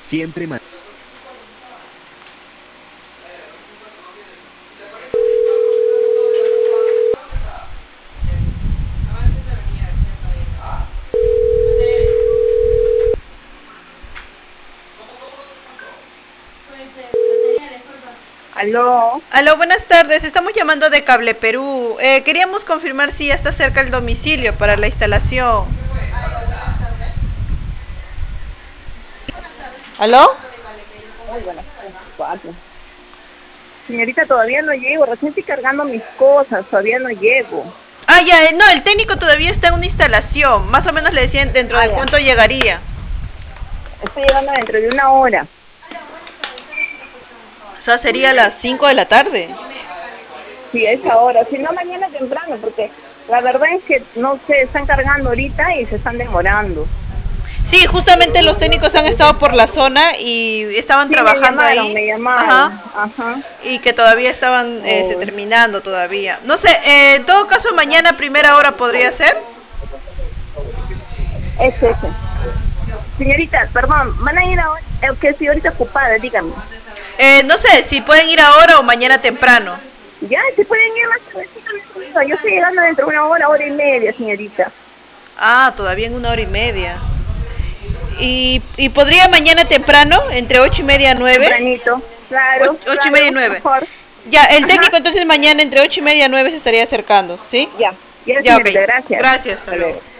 Siempre Aló. Aló, buenas tardes. Estamos llamando de Cable Perú. Queríamos confirmar si ya está cerca el domicilio para la instalación. ¿Aló? Muy buenas tardes, cuatro. Señorita, todavía no llego, recién estoy cargando mis cosas, todavía no llego. Ah, ya, no, el técnico todavía está en una instalación. Más o menos le decían dentro de Ya. cuánto llegaría. Estoy llegando dentro de una hora. O sea, sería a las 5 de la tarde. Sí, a esa hora. Si no, mañana temprano, porque la verdad es que, no sé, están cargando ahorita y se están demorando. Sí, justamente los técnicos han estado por la zona y estaban Sí, trabajando ahí. me Ajá. llamaron. Ajá. Y que todavía estaban Oh, terminando todavía. No sé, en todo caso mañana a primera hora podría ser. ese. Señorita, perdón, ¿van a ir ahora? Que estoy ahorita ocupada, dígame. No sé si pueden ir ahora o mañana temprano. Ya, se pueden ir más tardecito. Yo estoy llegando dentro de una hora, hora y media, señorita. Ah, todavía en una hora y media. ¿Y podría mañana temprano, entre 8:30 a 9? Tempranito, claro, 8:30 y claro, 9. mejor. Ya, el Ajá, técnico entonces mañana entre 8:30 a 9 se estaría acercando, ¿sí? ya, Ya, ok. señorita, gracias. Gracias, hasta Hasta luego. luego.